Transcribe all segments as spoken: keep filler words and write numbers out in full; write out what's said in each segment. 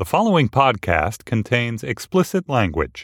The following podcast contains explicit language.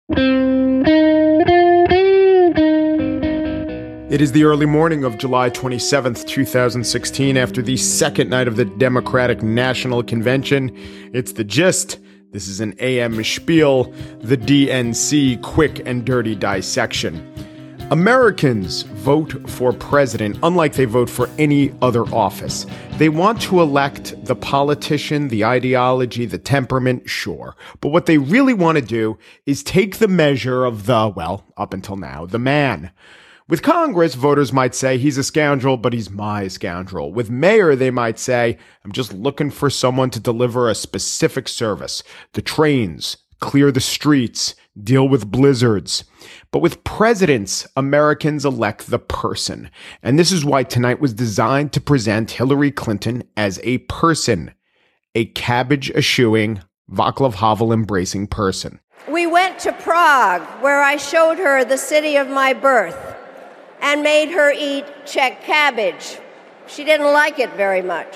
It is the early morning of July twenty-seventh, twenty sixteen, after the second night of the Democratic National Convention. It's The Gist. This is an A M Spiel, the D N C quick and dirty dissection. Americans vote for president unlike they vote for any other office. They want to elect the politician, the ideology, the temperament, sure. But what they really want to do is take the measure of the, well, up until now, the man. With Congress, voters might say he's a scoundrel, but he's my scoundrel. With mayor, they might say, I'm just looking for someone to deliver a specific service. The trains, clear the streets, deal with blizzards. But with presidents, Americans elect the person. And this is why tonight was designed to present Hillary Clinton as a person, a cabbage-eschewing, Václav Havel-embracing person. We went to Prague, where I showed her the city of my birth and made her eat Czech cabbage. She didn't like it very much.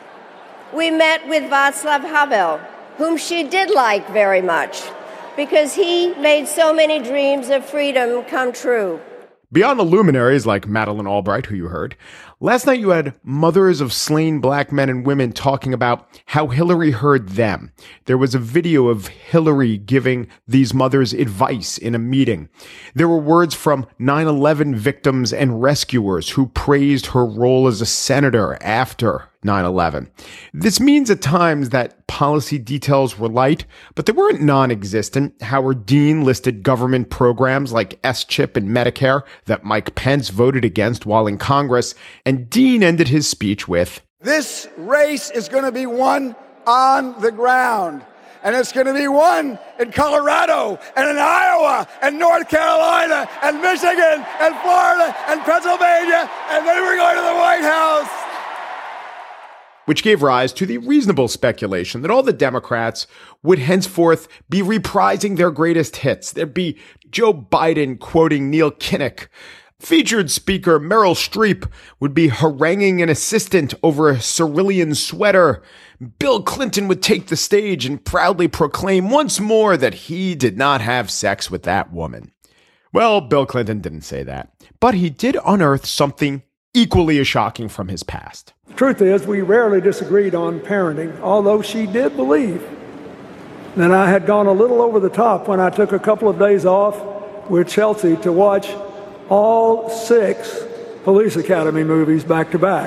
We met with Václav Havel, whom she did like very much, because he made so many dreams of freedom come true. Beyond the luminaries like Madeleine Albright, who you heard, last night you had mothers of slain black men and women talking about how Hillary heard them. There was a video of Hillary giving these mothers advice in a meeting. There were words from nine eleven victims and rescuers who praised her role as a senator after nine eleven. This means at times that policy details were light, but they weren't non-existent. Howard Dean listed government programs like S chip and Medicare that Mike Pence voted against while in Congress, and Dean ended his speech with, "This race is going to be won on the ground, and it's going to be won in Colorado and in Iowa and North Carolina and Michigan and Florida and Pennsylvania, and then we're going to the White House." Which gave rise to the reasonable speculation that all the Democrats would henceforth be reprising their greatest hits. There'd be Joe Biden quoting Neil Kinnock. Featured speaker Meryl Streep would be haranguing an assistant over a cerulean sweater. Bill Clinton would take the stage and proudly proclaim once more that he did not have sex with that woman. Well, Bill Clinton didn't say that, but he did unearth something equally as shocking from his past. The truth is, we rarely disagreed on parenting, although she did believe that I had gone a little over the top when I took a couple of days off with Chelsea to watch all six Police Academy movies back to back.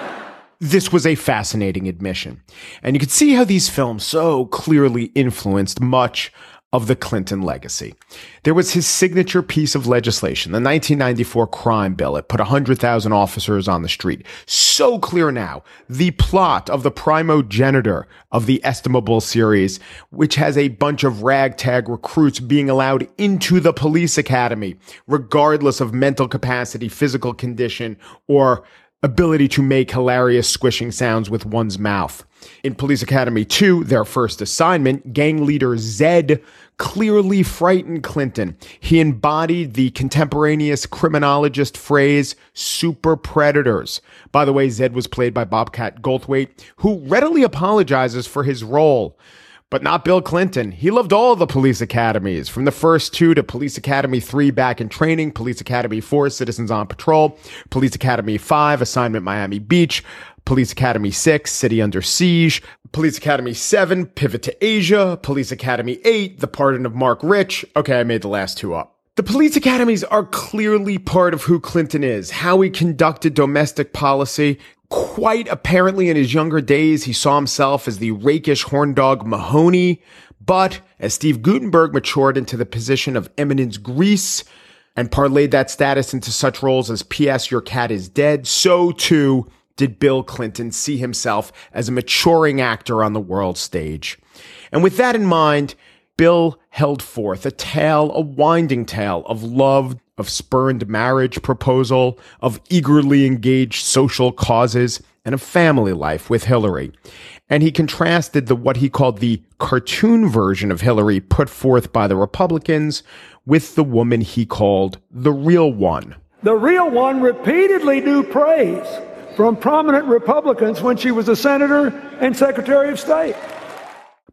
This was a fascinating admission, and you could see how these films so clearly influenced much of the Clinton legacy. There was his signature piece of legislation, the nineteen ninety-four crime bill. It put one hundred thousand officers on the street. So clear now, the plot of the primogenitor of the Estimable series, which has a bunch of ragtag recruits being allowed into the police academy, regardless of mental capacity, physical condition, or ability to make hilarious squishing sounds with one's mouth. In Police Academy two, their first assignment, gang leader Zed clearly frightened Clinton. He embodied the contemporaneous criminologist phrase, super predators. By the way, Zed was played by Bobcat Goldthwait, who readily apologizes for his role. But not Bill Clinton. He loved all the police academies, from the first two to Police Academy three, Back in Training, Police Academy four, Citizens on Patrol, Police Academy five, Assignment Miami Beach, Police Academy six, City Under Siege, Police Academy seven, Pivot to Asia, Police Academy eight, The Pardon of Mark Rich. Okay, I made the last two up. The police academies are clearly part of who Clinton is, how he conducted domestic policy. Quite apparently in his younger days, he saw himself as the rakish horn dog Mahoney. But as Steve Guttenberg matured into the position of eminence grise and parlayed that status into such roles as P S Your Cat is Dead, so too did Bill Clinton see himself as a maturing actor on the world stage. And with that in mind, Bill held forth a tale, a winding tale of love, of spurned marriage proposal, of eagerly engaged social causes, and of family life with Hillary. And he contrasted the what he called the cartoon version of Hillary put forth by the Republicans with the woman he called the real one. The real one repeatedly drew praise from prominent Republicans when she was a senator and Secretary of State.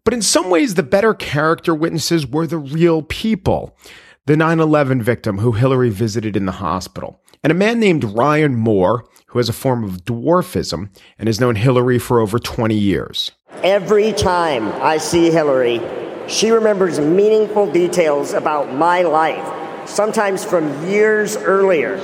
But in some ways, the better character witnesses were the real people. The nine eleven victim who Hillary visited in the hospital, and a man named Ryan Moore, who has a form of dwarfism and has known Hillary for over twenty years. Every time I see Hillary, she remembers meaningful details about my life, sometimes from years earlier.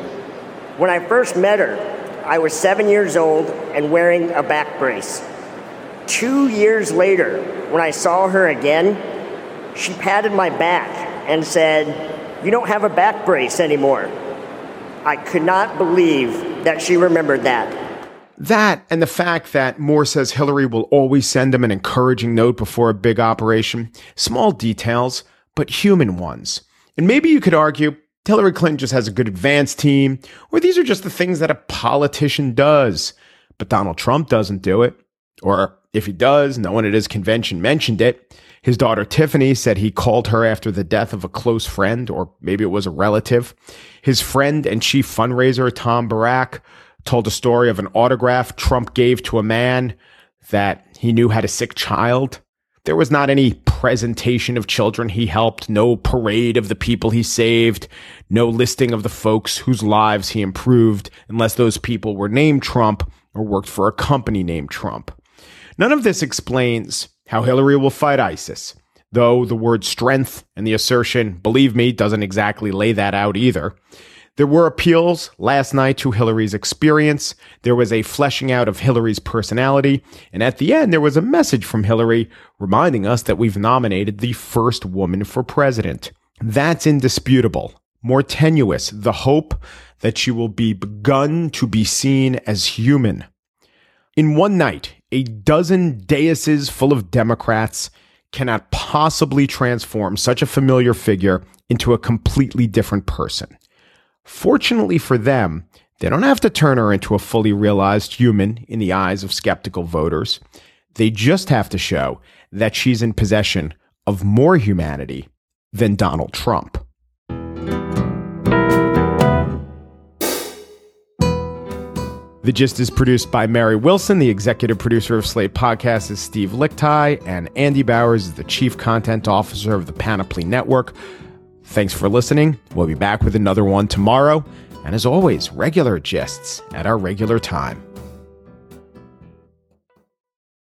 When I first met her, I was seven years old and wearing a back brace. Two years later, when I saw her again, she patted my back and said, "You don't have a back brace anymore." I could not believe that she remembered that. That and the fact that Moore says Hillary will always send him an encouraging note before a big operation. Small details, but human ones. And maybe you could argue Hillary Clinton just has a good advance team, or these are just the things that a politician does. But Donald Trump doesn't do it. Or if he does, no one at his convention mentioned it. His daughter Tiffany said he called her after the death of a close friend, or maybe it was a relative. His friend and chief fundraiser, Tom Barak, told a story of an autograph Trump gave to a man that he knew had a sick child. There was not any presentation of children he helped, no parade of the people he saved, no listing of the folks whose lives he improved, unless those people were named Trump or worked for a company named Trump. None of this explains how Hillary will fight ISIS, though the word strength and the assertion, believe me, doesn't exactly lay that out either. There were appeals last night to Hillary's experience. There was a fleshing out of Hillary's personality. And at the end, there was a message from Hillary reminding us that we've nominated the first woman for president. That's indisputable. More tenuous, the hope that she will be begun to be seen as human. In one night, a dozen daises full of Democrats cannot possibly transform such a familiar figure into a completely different person. Fortunately for them, they don't have to turn her into a fully realized human in the eyes of skeptical voters. They just have to show that she's in possession of more humanity than Donald Trump. The Gist is produced by Mary Wilson. The executive producer of Slate Podcasts is Steve Lichtai, and Andy Bowers is the chief content officer of the Panoply Network. Thanks for listening. We'll be back with another one tomorrow. And as always, regular gists at our regular time.